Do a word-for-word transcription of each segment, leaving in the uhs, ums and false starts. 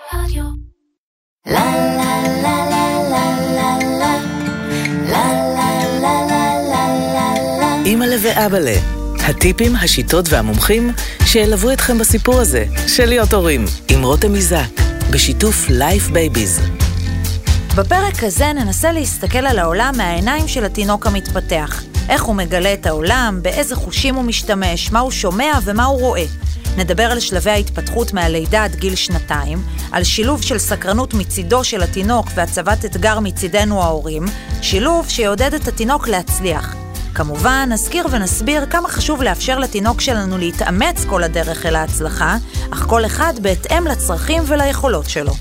רדיו. לה לה לה לה לה לה לה לה לה לה לה. אמא ואבא לה, הטיפים, השיטות והמומחים שילוו אתכם בסיפור הזה של להיות הורים, עם רותם איזק, בשיתוף לייף בייביז. בפרק הזה ננסה להסתכל על העולם מהעיניים של התינוק המתפתח. איך הוא מגלה את העולם, באיזה חושים הוא משתמש, מה הוא שומע ומה הוא רואה. נדבר על שלבי ההתפתחות מהלידה עד גיל שנתיים, על שילוב של סקרנות מצידו של התינוק והצבת אתגר מצידנו ההורים, שילוב שיעודד את התינוק להצליח. כמובן, נזכיר ונסביר כמה חשוב לאפשר לתינוק שלנו להתאמץ כל הדרך אל ההצלחה, אך כל אחד בהתאם לצרכים וליכולות שלו.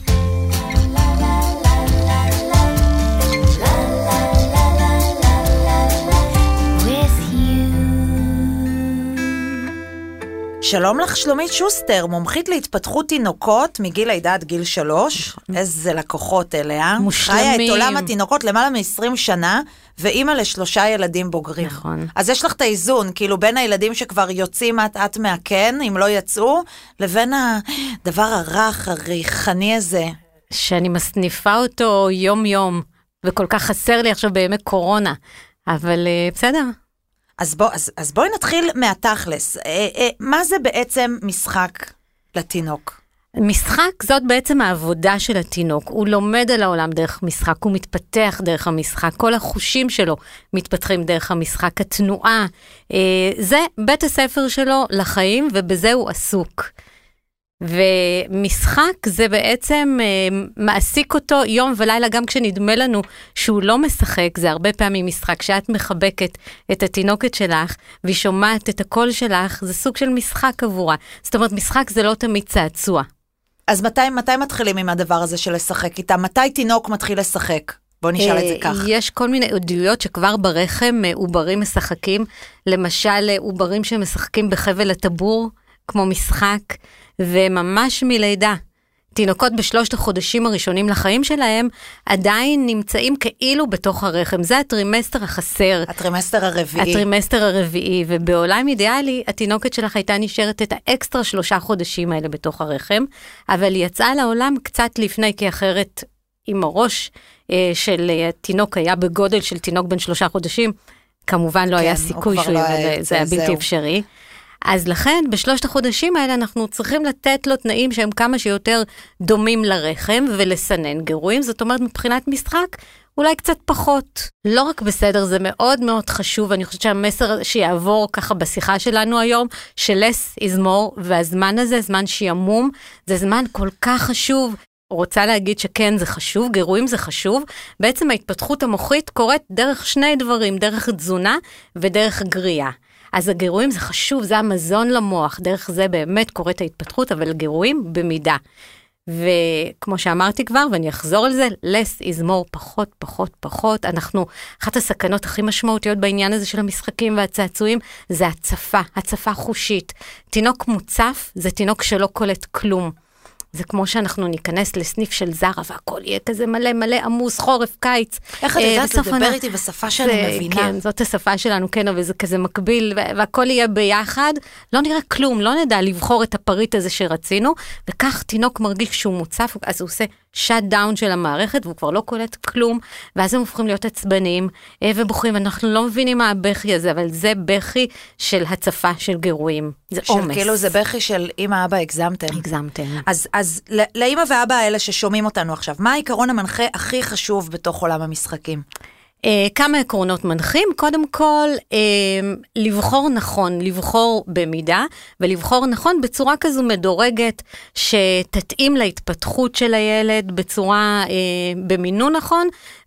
שלום לך שלומית שוסטר, מומחית להתפתחות תינוקות מגיל לידה עד גיל שלוש. איזה לקוחות אליה. מושלמים. חיה את עולם התינוקות למעלה מ-עשרים שנה, ואימא לשלושה ילדים בוגרים. נכון. אז יש לך את האיזון, כאילו בין הילדים שכבר יוצאים מעט-מעט מהכן, אם לא יצאו, לבין הדבר הרך, הריחני הזה. שאני מסניפה אותו יום-יום, וכל כך חסר לי עכשיו בימי קורונה. אבל בסדר. אז, בוא, אז, אז בואי נתחיל מהתכלס. אה, אה, מה זה בעצם משחק לתינוק? משחק זאת בעצם העבודה של התינוק. הוא לומד על העולם דרך משחק, הוא מתפתח דרך המשחק, כל החושים שלו מתפתחים דרך המשחק, התנועה. אה, זה בית הספר שלו לחיים, ובזה הוא עסוק. ומשחק זה בעצם אה, מעסיק אותו יום ולילה, גם כשנדמה לנו שהוא לא משחק. זה הרבה פעמים משחק שאת מחבקת את התינוקת שלך והיא שומעת את הקול שלך, זה סוג של משחק עבורה. זאת אומרת, משחק זה לא תמיד צעצוע. אז מתי, מתי מתחילים עם הדבר הזה של לשחק איתה? מתי תינוק מתחיל לשחק? בוא נשאל את זה כך. יש כל מיני עדויות שכבר ברחם עוברים משחקים, למשל עוברים שמשחקים בחבל הטבור כמו משחק, וממש מלידה. תינוקות בשלושת החודשים הראשונים לחיים שלהם עדיין נמצאים כאילו בתוך הרחם. זה הטרימסטר החסר. הטרימסטר הרביעי. הטרימסטר הרביעי, ובעולם אידיאלי התינוקת שלך הייתה נשארת את האקסטרה שלושה חודשים האלה בתוך הרחם, אבל היא יצאה לעולם קצת לפני, כי אחרת עם הראש אה, של התינוק היה בגודל של תינוק בן שלושה חודשים, כמובן לא כן, היה סיכוי שהוא לא יהיה, זה היה בלתי זהו. אפשרי. אז לכן, בשלושת החודשים האלה אנחנו צריכים לתת לו תנאים שהם כמה שיותר דומים לרחם ולסנן גירויים. זאת אומרת, מבחינת משחק, אולי קצת פחות. לא רק בסדר, זה מאוד מאוד חשוב. אני חושבת שהמסר שיעבור ככה בשיחה שלנו היום, של less is more, והזמן הזה, זמן שימום, זה זמן כל כך חשוב. רוצה להגיד שכן, זה חשוב, גירויים זה חשוב. בעצם ההתפתחות המוחית קורית דרך שני דברים, דרך תזונה ודרך גריעה. אז הגירויים זה חשוב, זה המזון למוח, דרך זה באמת קורית ההתפתחות, אבל גירויים במידה. וכמו שאמרתי כבר, ואני אחזור על זה, less is more, פחות, פחות, פחות. אנחנו, אחת הסכנות הכי משמעותיות בעניין הזה של המשחקים והצעצועים, זה הצפה, הצפה חושית. תינוק מוצף, זה תינוק שלא קולט כלום. זה כמו שאנחנו ניכנס לסניף של זרה, והכל יהיה כזה מלא מלא עמוס, חורף, קיץ. איך את יודעת לדבר איתי בשפה שאני מבינה? כן, זאת השפה שלנו, כן, אבל זה כזה מקביל, והכל יהיה ביחד. לא נראה כלום, לא נדע לבחור את הפריט הזה שרצינו, וכך תינוק מרגיש שהוא מוצף, אז הוא עושה שאט דאון של המערכת, והוא כבר לא קולט כלום, ואז הם הופכים להיות עצבניים ובוכים. אנחנו לא מבינים מה הבכי הזה, אבל זה בכי של הצפה של גירויים. זה עומס. כאילו זה בכי של אמא, אבא, הגזמתם. הגזמתם. אז, אז לאמא ואבא האלה ששומעים אותנו עכשיו, מה העיקרון המנחה הכי חשוב בתוך עולם המשחקים? Uh, כמה עקרונות מנחים, קודם כל uh, לבחור נכון, לבחור במידה, ולבחור נכון בצורה כזו מדורגת, שתתאים להתפתחות של הילד, בצורה, uh, במינון נכון,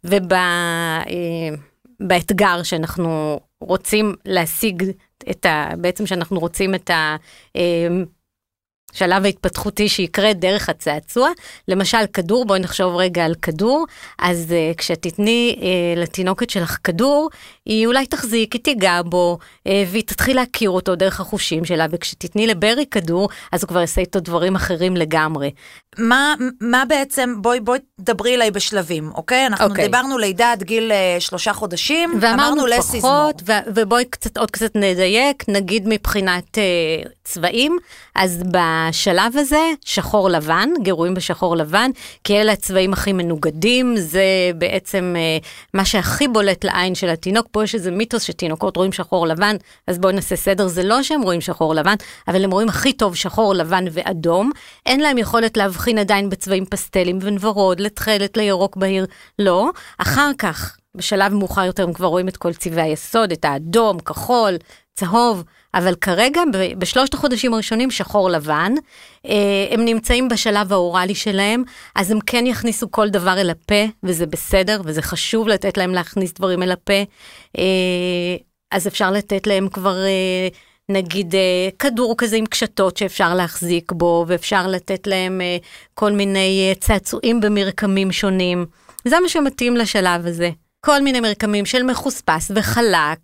ובאתגר uh, שאנחנו רוצים להשיג, את ה, בעצם שאנחנו רוצים את ה... Uh, שלב ההתפתחותי שיקרה דרך הצעצוע, למשל כדור, בואי נחשוב רגע על כדור, אז uh, כשתתני uh, לתינוקת שלך כדור, היא אולי תחזיק, היא תיגע בו, uh, והיא תתחיל להכיר אותו דרך החושים שלה, וכשתתני לברי כדור, אז הוא כבר יעשה איתו דברים אחרים לגמרי. מה, מה בעצם, בואי, בואי דברי אליי בשלבים, אוקיי? אנחנו אוקיי. דיברנו לידה עד גיל uh, שלושה חודשים, ואמרנו אמרנו פחות, ו- ובואי קצת, עוד קצת נדייק, נגיד מבחינת uh, צבעים, אז בשלב הזה שחור לבן, גירויים בשחור לבן, כי אלה הצבעים הכי מנוגדים, זה בעצם מה שהכי בולט לעין של התינוק, פה יש איזה מיתוס שתינוקות רואים שחור לבן, אז בואו נעשה סדר, זה לא שהם רואים שחור לבן, אבל הם רואים הכי טוב שחור לבן ואדום, אין להם יכולת להבחין עדיין בצבעים פסטלים ונברוד, לתכלת, לירוק בהיר, לא, אחר כך, בשלב מאוחר יותר הם כבר רואים את כל צבעי היסוד, את האדום, כחול, צהוב, אבל כרגע בשלושת החודשים הראשונים שחור לבן, הם נמצאים בשלב האורלי שלהם, אז הם כן יכניסו כל דבר אל הפה, וזה בסדר, וזה חשוב לתת להם להכניס דברים אל הפה, אז אפשר לתת להם כבר נגיד כדור כזה עם קשתות שאפשר להחזיק בו, ואפשר לתת להם כל מיני צעצועים במרקמים שונים, זה מה שמתאים לשלב הזה. כל מיני מרקמים של מחוספס וחלק,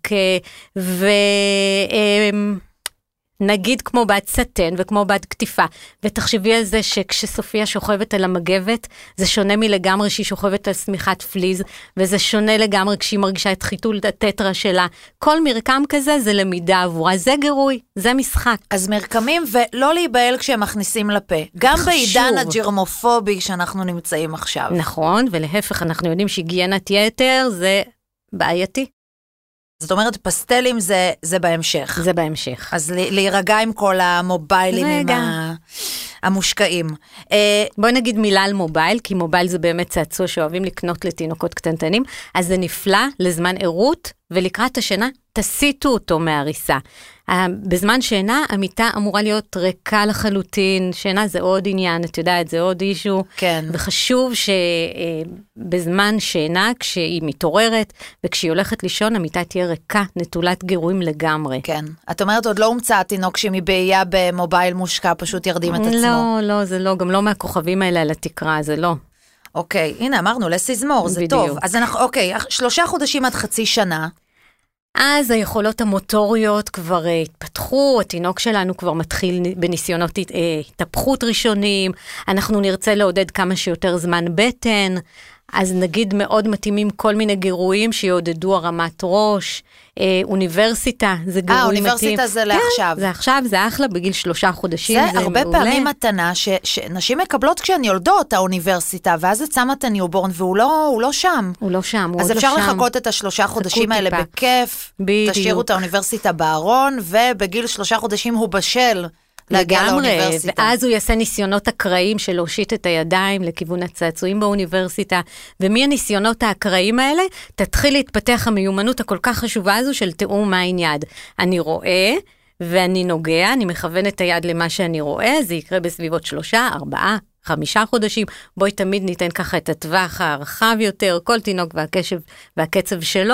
ונגיד כמו בד סטן וכמו בד כתיפה, ותחשבי על זה שכשסופיה שוכבת על המגבת, זה שונה מלגמרי שהיא שוכבת על סמיכת פליז, וזה שונה לגמרי כשהיא מרגישה את חיתול הטטרה שלה. כל מרקם כזה זה למידה עבורה, זה גירוי, זה משחק. אז מרקמים ולא להיבהל כשהם מכניסים לפה. גם חשוב. בעידן הג'רמופובי שאנחנו נמצאים עכשיו. נכון, ולהפך אנחנו יודעים שהיגיינת יתר זה בעייתי. זאת אומרת, פסטלים זה, זה בהמשך. זה בהמשך. אז להירגע עם כל המוביילים, רגע. עם ה... המושקעים. בואי נגיד מילה על מובייל, כי מובייל זה באמת צעצוע שאוהבים לקנות לתינוקות קטנטנים, אז זה נפלא לזמן עירות, ולקראת השינה תסיטו אותו מהריסה. בזמן שינה, המיטה אמורה להיות ריקה לחלוטין, שינה זה עוד עניין, את יודעת, זה עוד אישו, כן. וחשוב שבזמן שינה, כשהיא מתעוררת, וכשהיא הולכת לישון, המיטה תהיה ריקה, נטולת גירויים לגמרי. כן. את אומרת, עוד לא הומצא התינוק שמבעיה במובייל מושקע, פשוט ירדים את עצמו. לא, לא, זה לא, גם לא מהכוכבים האלה על התקרה, זה לא. אוקיי, הנה, אמרנו, לסיזמור, זה טוב. אז אנחנו, אוקיי, שלושה חודשים עד חצי שנה, אז היכולות המוטוריות כבר uh, התפתחו, התינוק שלנו כבר מתחיל בניסיונות uh, התהפכות ראשונים, אנחנו נרצה לעודד כמה שיותר זמן בטן, אז נגיד מאוד מתאימים כל מיני גירויים שיעודדו הרמת ראש, אה, אוניברסיטה, זה גירוי מתאים. אה, אוניברסיטה זה לעכשיו. כן, זה עכשיו, זה אחלה, בגיל שלושה חודשים, זה, זה הרבה מעולה. פעמים מתנה ש, שנשים מקבלות כשהן יולדות האוניברסיטה, ואז את שמה את הניובורן, והוא לא, הוא לא שם. הוא לא שם, הוא עוד לא שם. אז אפשר לחכות את השלושה חודשים האלה טיפה. בכיף, בדיוק. תשאירו את האוניברסיטה בארון, ובגיל שלושה חודשים הוא בשל. לגמרי, ואז הוא יעשה ניסיונות אקראיים של להושיט את הידיים לכיוון הצעצועים באוניברסיטה, ומי הניסיונות האקראיים האלה? תתחיל להתפתח המיומנות הכל כך חשובה הזו של תיאום מעין יד. אני רואה, ואני נוגע, אני מכוון את היד למה שאני רואה, זה יקרה בסביבות שלושה, ארבעה, חמישה חודשים, בואי תמיד ניתן ככה את הטווח הרחב יותר, כל תינוק והקשב והקצב שלו,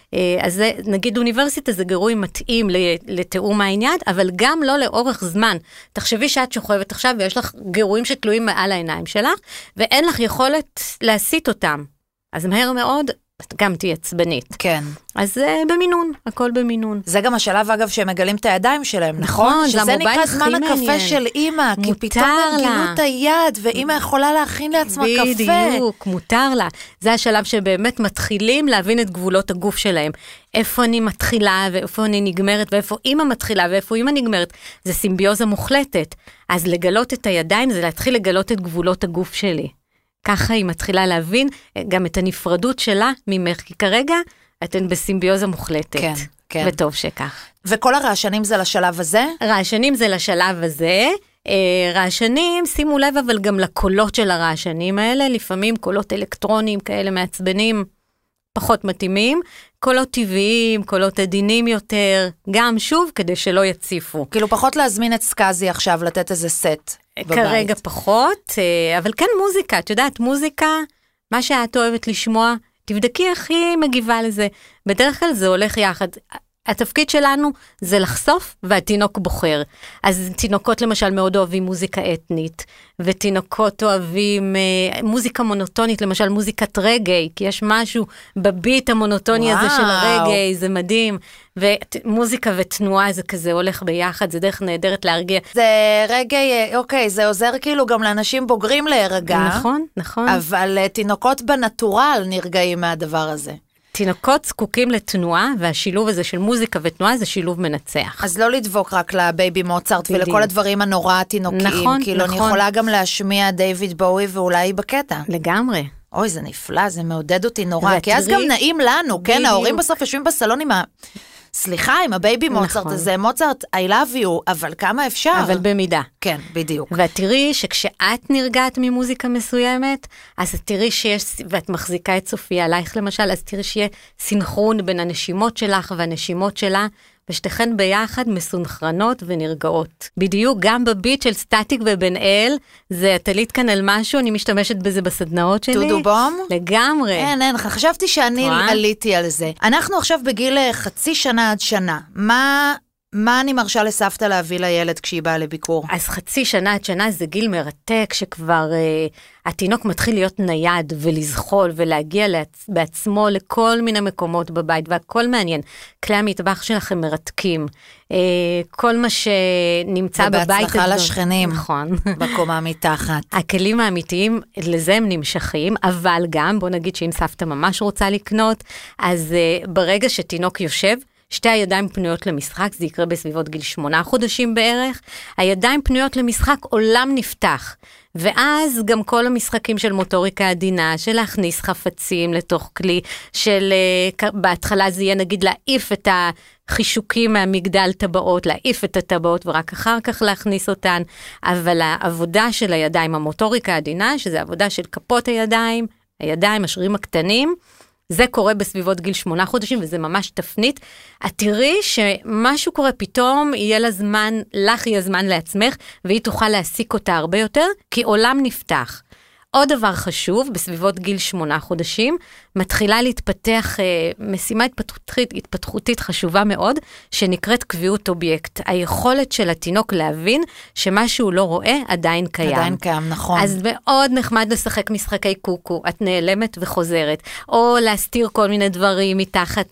אז זה, נגיד אוניברסיטה זה גירוי מתאים לתיאום העניין, אבל גם לא לאורך זמן. תחשבי שאת שוכבת עכשיו ויש לך גירויים שתלויים מעל העיניים שלך, ואין לך יכולת להסיט אותם. אז מהר מאוד, את גם תהיה עצבנית. כן. אז זה במינון, הכל במינון. זה גם השלב אגב שהם מגלים את הידיים שלהם, נכון? נכון, שזה נקרא זמן הקפה של אימא, כי פתאום הם גילו את היד, ואימא יכולה להכין לעצמה קפה. בדיוק, מותר לה. זה השלב שבאמת מתחילים להבין את גבולות הגוף שלהם. איפה אני מתחילה, ואיפה אני נגמרת, ואיפה אימא מתחילה, ואיפה אימא נגמרת. זה סימביוזה מוחלטת. אז לגלות את הידיים, זה להתחיל לגלות את גבולות הגוף שלי. ככה היא מתחילה להבין גם את הנפרדות שלה ממך, כי כרגע אתן בסימביוזה מוחלטת. כן, כן. וטוב שכך. וכל הרעשנים זה לשלב הזה? רעשנים זה לשלב הזה. רעשנים, שימו לב אבל גם לקולות של הרעשנים האלה, לפעמים קולות אלקטרוניים כאלה מעצבנים, פחות מתאימים, קולות טבעיים, קולות עדינים יותר, גם שוב כדי שלא יציפו. כאילו פחות להזמין את סקאזי עכשיו, לתת איזה סט בבית. כרגע פחות, אבל כן מוזיקה, את יודעת, מוזיקה, מה שאת אוהבת לשמוע, תבדקי איך היא מגיבה לזה. בדרך כלל זה הולך יחד. התפקיד שלנו זה לחשוף, והתינוק בוחר. אז תינוקות למשל מאוד אוהבים מוזיקה אתנית, ותינוקות אוהבים אה, מוזיקה מונוטונית, למשל מוזיקת רגעי, כי יש משהו בביט המונוטוני וואו. הזה של הרגעי, זה מדהים. ומוזיקה ותנועה זה כזה הולך ביחד, זה דרך נהדרת להרגיע. זה רגעי, אוקיי, זה עוזר כאילו גם לאנשים בוגרים להירגע. נכון, נכון. אבל תינוקות בנטורל נרגעים מהדבר הזה. תינוקות זקוקים לתנועה, והשילוב הזה של מוזיקה ותנועה זה שילוב מנצח. אז לא לדבוק רק לבייבי מוצרט ולכל הדברים הנורא התינוקיים, נכון, כאילו נכון. אני יכולה גם להשמיע דיוויד בואי ואולי בקטע. לגמרי. אוי, זה נפלא, זה מעודד אותי נורא, ותראי, כי אז גם נעים לנו, כן, בדיוק. ההורים בסוף יושבים בסלון עם ה... סליחה, עם הבייבי נכון. מוצרט הזה, מוצרט, I love you, אבל כמה אפשר? אבל במידה. כן, בדיוק. ואת תראי שכשאת נרגעת ממוזיקה מסוימת, אז תראי שיש, ואת מחזיקה את סופיה עלייך למשל, אז תראי שיהיה סינכרון בין הנשימות שלך והנשימות שלה, ושתכן ביחד מסונכרנות ונרגעות. בדיוק גם בביט של סטטיק ובן אל, זה התלית כאן על משהו, אני משתמשת בזה בסדנאות שלי. טודו בום? לגמרי. אין, אין, חשבתי שאני עליתי על זה. אנחנו עכשיו בגיל חצי שנה עד שנה. מה... מה אני מרשה לסבתא להביא לילד כשהיא באה לביקור? אז חצי שנה עד שנה זה גיל מרתק, שכבר אה, התינוק מתחיל להיות נייד ולזחול ולהגיע לעצ... בעצמו לכל מיני מקומות בבית, והכל מעניין. כלי המטבח שלכם מרתקים. אה, כל מה שנמצא בבית... ובהצלחה לשכנים. נכון. בקומה מתחת. הכלים האמיתיים, לזה הם נמשכים, אבל גם, בוא נגיד שאם סבתא ממש רוצה לקנות, אז אה, ברגע שתינוק יושב, שתי הידיים פנויות למשחק, זה יקרה בסביבות גיל שמונה חודשים בערך, הידיים פנויות למשחק, עולם נפתח, ואז גם כל המשחקים של מוטוריקה עדינה, של להכניס חפצים לתוך כלי, של בהתחלה זה יהיה נגיד להעיף את החישוקים מהמגדל טבעות, להעיף את הטבעות ורק אחר כך להכניס אותן, אבל העבודה של הידיים, המוטוריקה עדינה, שזה עבודה של כפות הידיים, הידיים, השרירים הקטנים, זה קורה בסביבות גיל שמונה חודשים, וזה ממש תפנית. את תראי שמשהו קורה פתאום, יהיה לה זמן, לך יהיה זמן לעצמך, והיא תוכל להסיק אותה הרבה יותר, כי עולם נפתח. עוד דבר חשוב, בסביבות גיל שמונה חודשים, מתחילה להתפתח אה, משימה התפתחותית, התפתחותית חשובה מאוד, שנקראת קביעות אובייקט. היכולת של התינוק להבין שמה שהוא לא רואה עדיין קיים. עדיין קיים, נכון. אז מאוד נחמד לשחק משחקי קוקו, את נעלמת וחוזרת, או להסתיר כל מיני דברים מתחת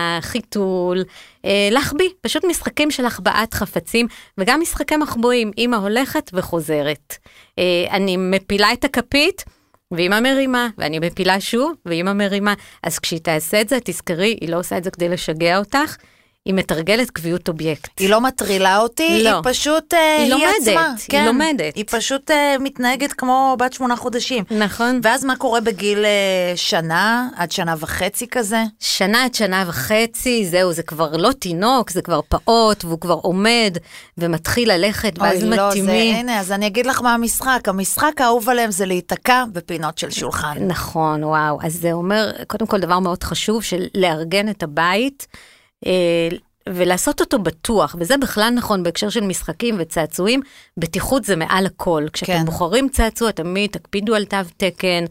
לחיתול, אה, לחביא, פשוט משחקים של החבאת חפצים, וגם משחקי מחבואים, אמא הולכת וחוזרת. אה, אני מפילה את הכפית, ואמא מרימה, ואני מפילה שוב, ואמא מרימה, אז כשהיא תעשה את זה, תזכרי, היא לא עושה את זה כדי לשגע אותך, היא מתרגלת קביעות אובייקט. היא לא מטרילה אותי, לא. היא פשוט, היא, היא לומדת, עצמה. היא כן. לומדת. היא פשוט uh, מתנהגת כמו בת שמונה חודשים. נכון. ואז מה קורה בגיל uh, שנה, עד שנה וחצי כזה? שנה עד שנה וחצי, זהו, זה כבר לא תינוק, זה כבר פעוט, והוא כבר עומד, ומתחיל ללכת, ואז אוי, לא, מתאימי. זה, הנה, אז אני אגיד לך מה המשחק. המשחק האהוב עליהם זה להיתקע בפינות של שולחן. נכון, וואו. אז זה אומר, קודם כל דבר מאוד חשוב, של לארגן את הבית, אה, ולעשות אותו בטוח, וזה בכלל נכון בהקשר של משחקים וצעצועים, בטיחות זה מעל הכל. כשאתם כן. בוחרים צעצוע, תמיד תקפידו על תו תקן,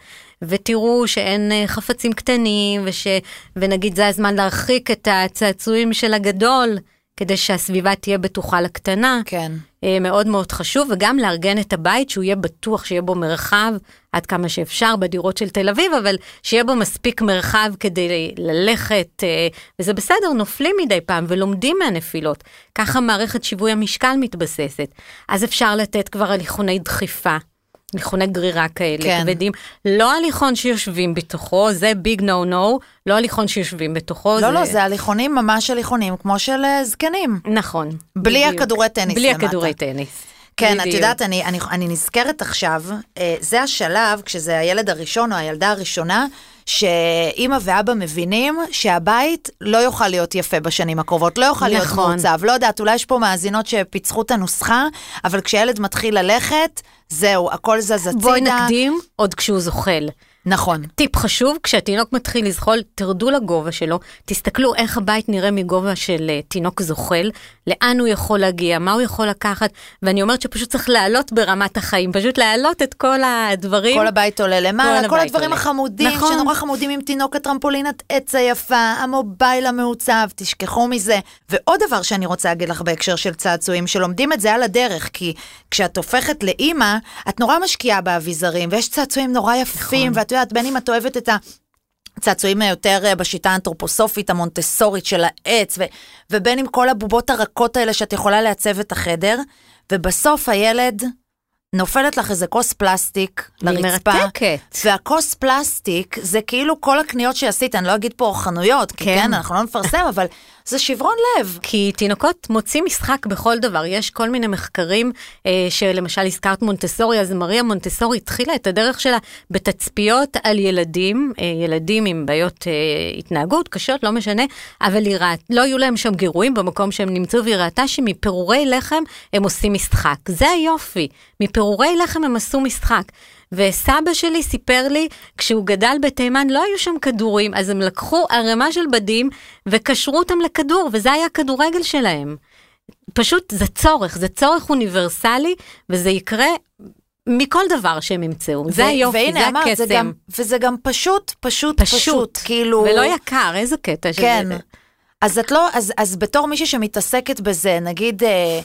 ותראו שאין חפצים קטנים, וש, ונגיד זה הזמן להרחיק את הצעצועים של הגדול, כדי שהסביבה תהיה בטוחה לקטנה. כן. מאוד מאוד חשוב, וגם לארגן את הבית, שהוא יהיה בטוח, שיהיה בו מרחב, עד כמה שאפשר בדירות של תל אביב, אבל שיהיה בו מספיק מרחב כדי ללכת, וזה בסדר, נופלים מדי פעם, ולומדים מהנפילות. ככה מערכת שיווי המשקל מתבססת. אז אפשר לתת כבר הליכוני דחיפה, הליכוני גרירה כאלה, כן. כבדים. לא הליכון שיושבים בתוכו, זה ביג נו נו, לא הליכון שיושבים בתוכו. לא, זה... לא, זה הליכונים ממש הליכונים, כמו של זקנים. נכון. בלי בדיוק. הכדורי טניס בלי למטה. הכדורי טניס. כן, בדיוק. את יודעת, אני, אני, אני נזכרת עכשיו, זה השלב, כשזה הילד הראשון או הילדה הראשונה, שאמא ואבא מבינים שהבית לא יוכל להיות יפה בשנים הקרובות, לא יוכל להיות נכון. מעוצב, לא יודעת, אולי יש פה מאזינות שפיצחו את הנוסחה, אבל כשילד מתחיל ללכת, זהו, הכל זז הצידה. בואי נקדים עוד כשהוא זוחל. נכון. טיפ חשוב, כשהתינוק מתחיל לזחול, תרדו לגובה שלו, תסתכלו איך הבית נראה מגובה של uh, תינוק זוחל, לאן הוא יכול להגיע, מה הוא יכול לקחת, ואני אומרת שפשוט צריך לעלות ברמת החיים, פשוט לעלות את כל הדברים. כל הבית עולה למעלה, כל, כל הדברים עולה. החמודים, נכון. שנורא חמודים עם תינוק, הטרמפולינת עץ היפה, המובייל המעוצב, תשכחו מזה. ועוד דבר שאני רוצה להגיד לך בהקשר של צעצועים, שלומדים את זה על הדרך, כי כשאת הופכת לאמא, את נורא משקיעה באביזרים, ויש צעצועים נורא יפים, נכון. ואת יודעת, בין אם את אוהבת את הצעצועים היותר בשיטה האנתרופוסופית, המונטסורית של העץ, ו- ובין עם כל הבובות הרכות האלה שאת יכולה לעצב את החדר, ובסוף הילד נופלת לך איזה כוס פלסטיק לרצפה, מרתקת. והכוס פלסטיק זה כאילו כל הקניות שעשית, אני לא אגיד פה חנויות, כי כן, אנחנו לא נפרסם, אבל זה שברון לב. כי תינוקות מוצאים משחק בכל דבר, יש כל מיני מחקרים, אה, שלמשל הזכרת מונטסורי, אז מריה מונטסורי התחילה את הדרך שלה בתצפיות על ילדים, אה, ילדים עם בעיות אה, התנהגות, קשות, לא משנה, אבל היא ראת, לא היו להם שם גירויים במקום שהם נמצאו, והיא ראתה שמפירורי לחם הם עושים משחק. זה היופי, מפירורי לחם הם עשו משחק. וסבא שלי סיפר לי, כשהוא גדל בתימן לא היו שם כדורים, אז הם לקחו ערימה של בדים וקשרו אותם לכדור, וזה היה כדורגל שלהם. פשוט זה צורך, זה צורך אוניברסלי, וזה יקרה מכל דבר שהם ימצאו. זה היופי, זה הקסם. וזה גם פשוט, פשוט, פשוט, כאילו... ולא יקר, איזה קטע שזה. כן, אז את לא, אז בתור מישהי שמתעסקת בזה, נגיד...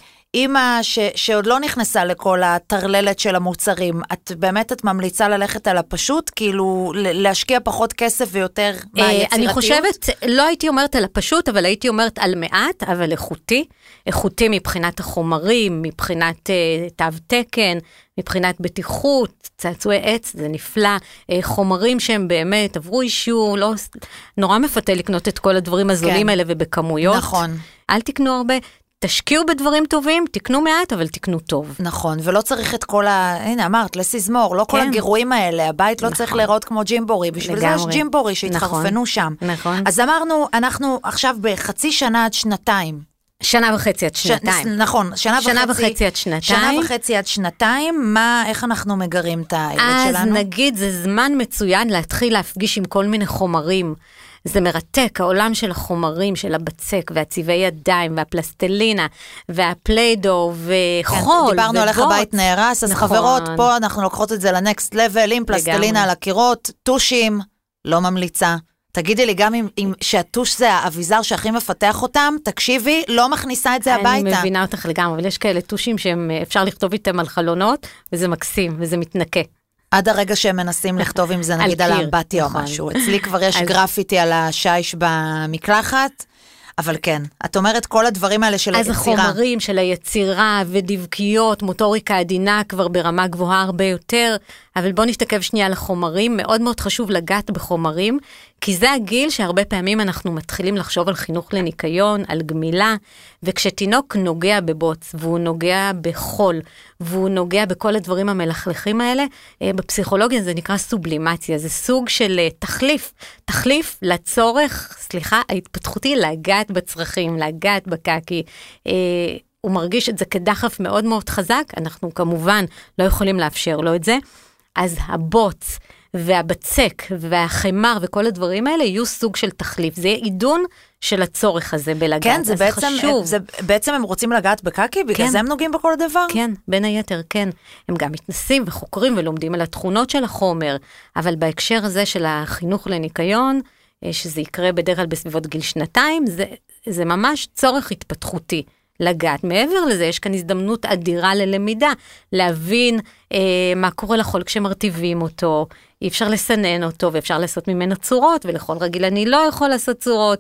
אמא ש, שעוד לא נכנסה לכל התרללת של המוצרים, את באמת את ממליצה ללכת על הפשוט, כאילו להשקיע פחות כסף ויותר מהיצירתיות? אני חושבת, לא הייתי אומרת על הפשוט, אבל הייתי אומרת על מעט, אבל איכותי, איכותי מבחינת החומרים, מבחינת uh, תו תקן, מבחינת בטיחות, צעצועי עץ, זה נפלא, uh, חומרים שהם באמת עברו אישור, לא, נורא מפתה לקנות את כל הדברים הזולים כן. האלה ובכמויות. נכון. אל תקנו הרבה, תשקיעו בדברים טובים, תקנו מעט, אבל תקנו טוב. נכון, ולא צריך את כל ה... הנה, אמרת, לסיזמור, לא כן. כל הגירויים האלה, הבית לא נכון. צריך להיראות כמו ג'ימבורי, בשביל לגמרי. זה יש ג'ימבורי שהתחרפנו נכון. שם. נכון. אז אמרנו, אנחנו עכשיו בחצי שנה עד שנתיים. שנה וחצי עד שנתיים. ש... נכון, שנה, שנה וחצי, וחצי עד שנתיים. שנה וחצי עד שנתיים, מה, איך אנחנו מגרים את הילד שלנו? אז נגיד, זה זמן מצוין להתחיל להפגיש עם כל מיני חומרים. זה מרתק, העולם של החומרים, של הבצק, והצבעי ידיים, והפלסטלינה, והפליידו, וחול, כן, דיברנו עליך בית נהרס, אז נכון. חברות, פה אנחנו לוקחות את זה לנקסט לבל, עם פלסטלינה על הקירות, טושים, לא ממליצה. תגידי לי גם אם, אם שהטוש זה האביזר שהכי מפתח אותם, תקשיבי, לא מכניסה את זה הביתה. אני מבינה אותך לגמרי, אבל יש כאלה טושים שאפשר לכתוב איתם על חלונות, וזה מקסים, וזה מתנקה. עד הרגע שהם מנסים לכתוב עם זה, נגיד על האמבטיה או משהו. אצלי כבר יש גרפיטי על השיש במקלחת, אבל כן, את אומרת כל הדברים האלה של היצירה. אז החומרים של היצירה ודבקיות, מוטוריקה עדינה כבר ברמה גבוהה הרבה יותר, אבל בוא נשתכב שנייה על החומרים, מאוד מאוד חשוב לגעת בחומרים, כי זה הגיל שהרבה פעמים אנחנו מתחילים לחשוב על חינוך לניקיון, על גמילה, וכשתינוק נוגע בבוץ, והוא נוגע בחול, והוא נוגע בכל הדברים המלכלכים האלה, בפסיכולוגיה זה נקרא סובלימציה, זה סוג של תחליף, תחליף לצורך, סליחה, ההתפתחותי לגעת בצרכים, לגעת בקקי, הוא מרגיש את זה כדחף מאוד מאוד חזק, אנחנו כמובן לא יכולים לאפשר לו את זה, אז הבוץ והבצק והחמר וכל הדברים האלה יהיו סוג של תחליף, זה יהיה עידון של הצורך הזה בלגעת, כן, זה בעצם, חשוב. זה, בעצם הם רוצים לגעת בקקי, בגלל כן. זה הם נוגעים בכל דבר? כן, בין היתר, כן. הם גם מתנסים וחוקרים ולומדים על התכונות של החומר, אבל בהקשר הזה של החינוך לניקיון, שזה יקרה בדרך כלל בסביבות גיל שנתיים, זה, זה ממש צורך התפתחותי. לגעת. מעבר לזה, יש כאן הזדמנות אדירה ללמידה, להבין אה, מה קורה לחול כשמרטיבים אותו, אי אפשר לסנן אותו, ואפשר לעשות ממנו צורות, ולכל רגיל אני לא יכול לעשות צורות,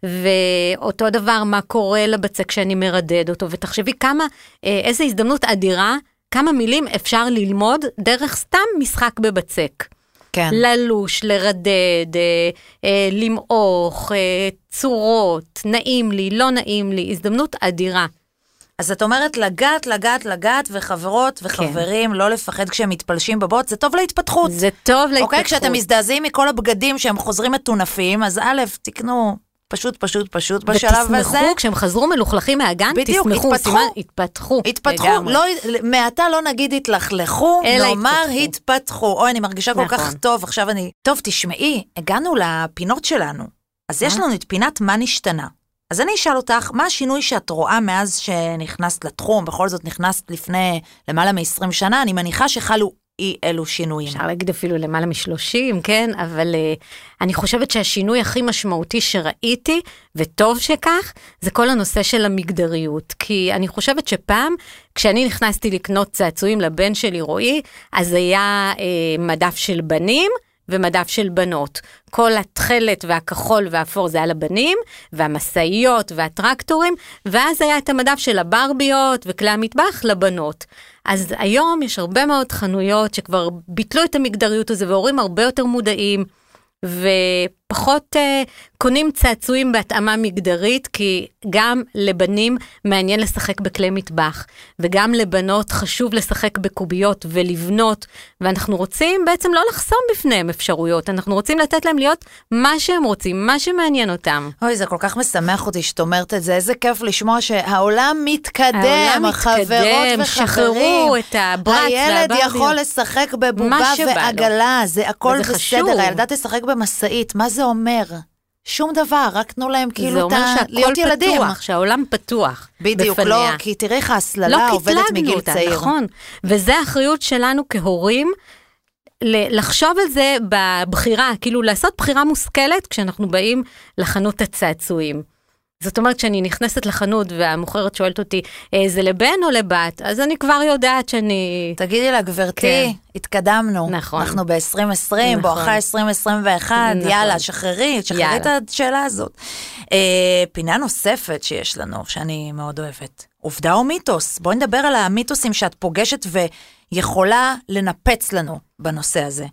ואותו דבר, מה קורה לבצק כשאני מרדד אותו, ותחשבי כמה, אה, איזו הזדמנות אדירה, כמה מילים אפשר ללמוד דרך סתם משחק בבצק. כן. ללוש, לרדד, אה, אה, למעוך, אה, צורות, נעים לי, לא נעים לי, הזדמנות אדירה. אז את אומרת לגעת, לגעת, לגעת, וחברות וחברים, כן. לא לפחד כשהם מתפלשים בבוט, זה טוב להתפתחות. זה טוב להתפתחות. אוקיי, כשאתם מזדעזעים מכל הבגדים שהם חוזרים מטונפים, אז א', תקנו פשוט, פשוט, פשוט בשלב הזה. ותשמחו, כשהם חזרו מלוכלכים מהגן, בדיוק, תשמחו, התפתחו. סימן, התפתחו. התפתחו, לא, מעתה לא נגיד התלכלכו, נאמר התפתחו. התפתחו. אוי, אני מרגישה כל נכון. כך טוב, עכשיו אני... טוב, תשמעי, הגענו לפינות שלנו. אז יש לנו את פינת מה נשתנה. אז אני אשאל אותך, מה השינוי שאת רואה מאז שנכנסת לתחום, בכל זאת נכנסת לפני למעלה מ-עשרים שנה, אני מניחה שחלו אי אלו שינויים. אפשר להגיד אפילו למעלה מ-שלושים, כן? אבל uh, אני חושבת שהשינוי הכי משמעותי שראיתי, וטוב שכך, זה כל הנושא של המגדריות. כי אני חושבת שפעם, כשאני נכנסתי לקנות צעצועים לבן שלי רועי, אז היה uh, מדף של בנים, ומדף של בנות. כל התכלת והכחול והאפור זה על הבנים, והמסעיות והטרקטורים, ואז היה את המדף של הברביות וכלי המטבח לבנות. אז היום יש הרבה מאוד חנויות שכבר ביטלו את המגדריות הזה, והורים הרבה יותר מודעים, ופחות uh, קונים צעצועים בהתאמה מגדרית, כי גם לבנים מעניין לשחק בכלי מטבח, וגם לבנות חשוב לשחק בקוביות ולבנות, ואנחנו רוצים בעצם לא לחסום בפניהם אפשרויות, אנחנו רוצים לתת להם להיות מה שהם רוצים, מה שמעניין אותם. אוי, זה כל כך משמח אותי שאת אומרת את זה, איזה כיף לשמוע שהעולם מתקדם, העולם החברות מתקדם, וחברים. שחררו את הברץ הילד והברביות. יכול לשחק בבובה ועגלה, זה הכל וזה בסדר, חשוב. הילדה תשחק במסעית, מה זה אומר? שום דבר, רק תנו להם זה כאילו אומר ת- להיות שהכל ילדים. פתוח, שהעולם פתוח בדיוק, בפניה. לא, כי תראי איך ההסללה לא עובדת קטלגנו מגיל אותה, צעיר. נכון. וזה האחריות שלנו כהורים, ל- לחשוב על זה בבחירה, כאילו לעשות בחירה מושכלת כשאנחנו באים לחנות הצעצועים. זאת אומרת, כשאני נכנסת לחנות והמוכרת שואלת אותי, זה לבן או לבת? אז אני כבר יודעת שאני... תגידי לה, גברתי, כן. התקדמנו. נכון. אנחנו ב-עשרים עשרים, נכון. בואכה עשרים עשרים ואחת, נכון. יאללה, שחררי, שחררי יאללה. את השאלה הזאת. אה, פינה נוספת שיש לנו, שאני מאוד אוהבת. עובדה או מיתוס? בואי נדבר על המיתוסים שאת פוגשת ויכולה לנפץ לנו בנושא הזה.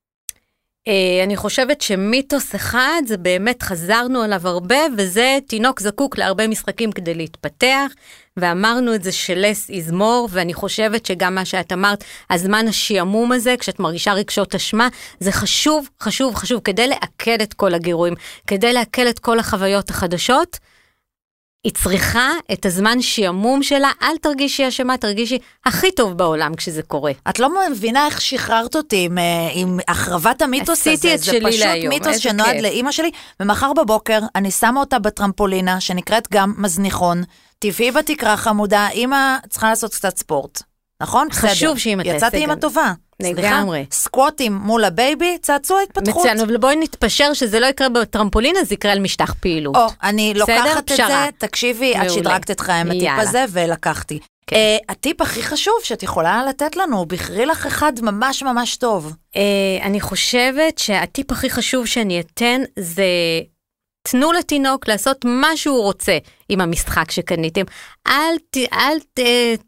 אני חושבת שמיתוס אחד, זה באמת חזרנו עליו הרבה, וזה תינוק זקוק להרבה משחקים כדי להתפתח, ואמרנו את זה שלס יזמור, ואני חושבת שגם מה שאת אמרת, הזמן השיעמום הזה, כשאת מרגישה רגשות אשמה, זה חשוב, חשוב, חשוב, כדי לעכל את כל הגירויים, כדי לעכל את כל החוויות החדשות, היא צריכה את הזמן שיעמום שלה, אל תרגישי אשמה, תרגישי הכי טוב בעולם כשזה קורה. את לא מבינה איך שחררת אותי עם, עם החרבת המיתוס הזה. עשיתי את זה שלי פשוט להיום, מיתוס איזה שנועד כיף. לאמא שלי, ומחר בבוקר אני שמה אותה בטרמפולינה, שנקראת גם מזניחון, טבעי בתקרה חמודה, אמא צריכה לעשות קצת ספורט. נכון? חשוב בסדר. שאמא תעשה יצאתי גם. אמא טובה. לגמרי. סליחה, סקווטים מול הבייבי, צעצוע התפתחות. מצוין, אבל בואי נתפשר שזה לא יקרה בטרמפולינה, זה יקרה על משטח פעילות. או, אני בסדר? לוקחת את פשרה. זה, תקשיבי, את מעולה. שדרגת את חיים הטיפ יאללה. הזה, ולקחתי. כן. אה, הטיפ הכי חשוב שאת יכולה לתת לנו, בחרי לך אחד ממש ממש טוב. אה, אני חושבת שהטיפ הכי חשוב שאני אתן זה תנו לתינוק לעשות מה שהוא רוצה עם המשחק שקניתם. אל, ת, אל, ת,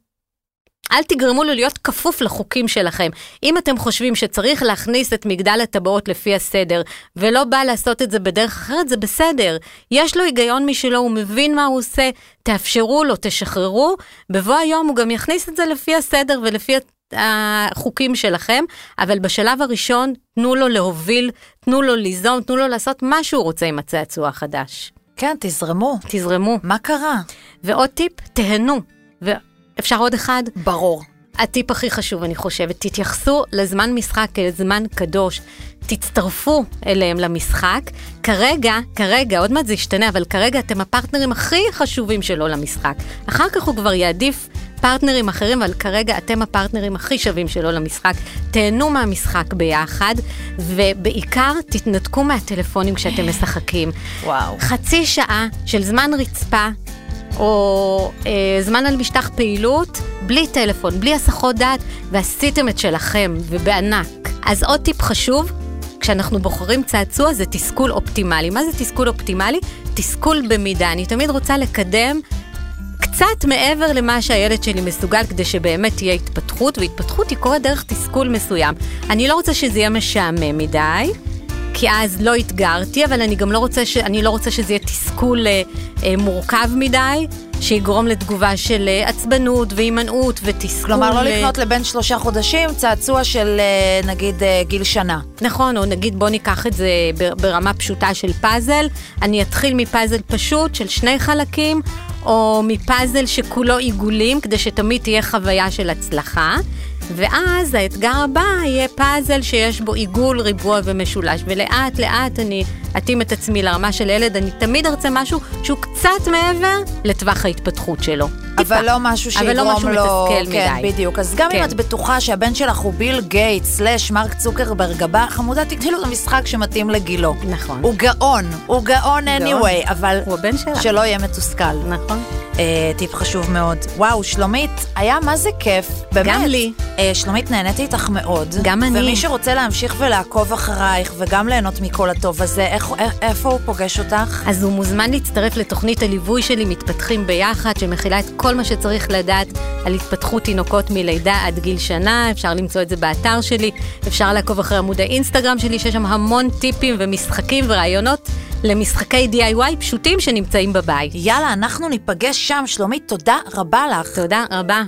אל תגרמו לו להיות כפוף לחוקים שלכם. אם אתם חושבים שצריך להכניס את מגדל הטבעות לפי הסדר, ולא בא לעשות את זה בדרך אחרת, זה בסדר. יש לו היגיון משלו, הוא מבין מה הוא עושה, תאפשרו לו, תשחררו, בבוא היום הוא גם יכניס את זה לפי הסדר ולפי החוקים שלכם, אבל בשלב הראשון תנו לו להוביל, תנו לו ליזום, תנו לו לעשות מה שהוא רוצה עם הצעצוע החדש. כן, תזרמו. תזרמו. מה קרה? ועוד טיפ, תהנו. ואפשר עוד אחד? ברור. הטיפ הכי חשוב, אני חושבת, תתייחסו לזמן משחק כזמן קדוש, תצטרפו אליהם למשחק, כרגע, כרגע, עוד מעט זה ישתנה, אבל כרגע אתם הפרטנרים הכי חשובים שלו למשחק. אחר כך הוא כבר יעדיף פרטנרים אחרים, אבל כרגע אתם הפרטנרים הכי שווים שלו למשחק. תהנו מהמשחק ביחד, ובעיקר תתנתקו מהטלפונים כשאתם משחקים. וואו. חצי שעה של זמן רצפה, או אה, זמן על משטח פעילות, בלי טלפון, בלי הסחות דעת, ועשיתם את שלכם, ובענק. אז עוד טיפ חשוב, כשאנחנו בוחרים צעצוע, זה תסכול אופטימלי. מה זה תסכול אופטימלי? תסכול במידה. אני תמיד רוצה לקדם קצת מעבר למה שהילד שלי מסוגל, כדי שבאמת תהיה התפתחות, והתפתחות היא קורית דרך תסכול מסוים. אני לא רוצה שזה יהיה משעמם מדי, כי אז לא התגרתי, אבל אני גם לא רוצה, ש... אני לא רוצה שזה יהיה תסכול אה, אה, מורכב מדי, שיגרום לתגובה של אה, עצבנות והימנעות ותסכול. כלומר, לא אה... לקנות לבן שלושה חודשים, צעצוע של אה, נגיד אה, גיל שנה. נכון, או נגיד בוא ניקח את זה ברמה פשוטה של פאזל, אני אתחיל מפאזל פשוט של שני חלקים, או מפאזל שכולו עיגולים, כדי שתמיד תהיה חוויה של הצלחה, ואז האתגר הבא יהיה פאזל שיש בו עיגול, ריבוע ומשולש, ולאט לאט אני אתאים את עצמי לרמה של ילד, אני תמיד ארצה משהו שהוא קצת מעבר לטווח ההתפתחות שלו. אבל לא משהו שיגרום לו... אבל לא משהו מתסכל כן, מדי. בדיוק. אז גם כן. אם את בטוחה שהבן שלך הוא ביל גייט, סלש מרק צוקרברג, הבא, חמודה, תקני לו את המשחק שמתאים לגילו. נכון. הוא גאון, הוא גאון anyway, אבל הוא הבן שלה. שלא יהיה מתוסכל. נכון. טיפ חשוב מאוד. וואו, שלומית, היה מה זה כיף, באמת. גם לי. שלומית, נהניתי איתך מאוד. גם אני. ומי שרוצה להמשיך ולעקוב אחרייך, וגם ליהנות מכל הטוב הזה, איפה הוא פוגש אותך? אז הוא מוזמן להצטרף לתוכנית הליווי שלי, מתפתחים ביחד, שמכילה את כל מה שצריך לדעת על התפתחות תינוקות מלידה עד גיל שנה. אפשר למצוא את זה באתר שלי, אפשר לעקוב אחרי עמוד האינסטגרם שלי, שיש שם המון טיפים ומשחקים ורעיונות למשחקי די איי וואי פשוטים שנמצאים בבית. יאללה, אנחנו ניפגש שם. שלומית, תודה רבה לך. תודה רבה.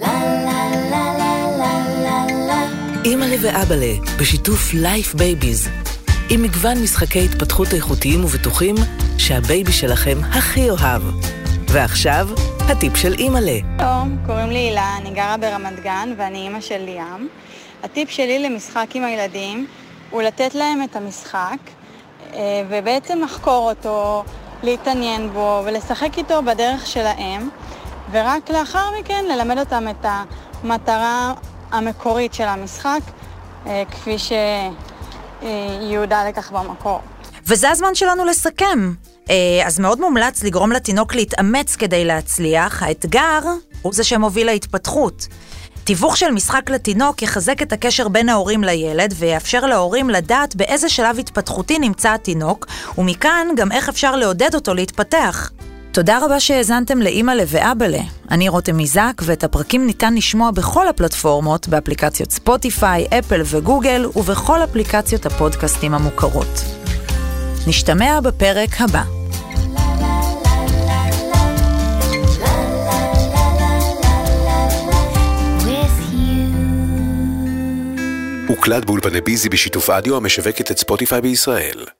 אימא'לה ואבא'לה, בשיתוף לייף בייביז, עם מגוון משחקי התפתחות איכותיים ובטוחים שהבייבי שלכם הכי אוהב. ועכשיו, הטיפ של אימא'לה. שלום, קוראים לי הילה, אני גרה ברמת גן ואני אימא של ליאם. הטיפ שלי למשחק עם הילדים הוא לתת להם את המשחק, ובעצם לחקור אותו, להתעניין בו ולשחק איתו בדרך שלהם, ורק לאחר מכן ללמד אותם את המטרה המקורית של המשחק, כפי שיהודה לכך במקור. וזה הזמן שלנו לסכם. אז מאוד מומלץ לגרום לתינוק להתאמץ כדי להצליח. האתגר הוא זה שמוביל להתפתחות. תיווך של משחק לתינוק יחזק את הקשר בין ההורים לילד, ויאפשר להורים לדעת באיזה שלב התפתחותי נמצא התינוק, ומכאן גם איך אפשר לעודד אותו להתפתח. תודה רבה שהאזנתם לאימא'לה ואבא'לה. אני רותם איזק, ואת הפרקים ניתן לשמוע בכל הפלטפורמות, באפליקציות ספוטיפיי, אפל וגוגל, ובכל אפליקציות הפודקאסטים המוכרות. נשתמע בפרק הבא. הוקלט באולפני ביזי בשיתוף אדיו המשווקת את ספוטיפיי בישראל.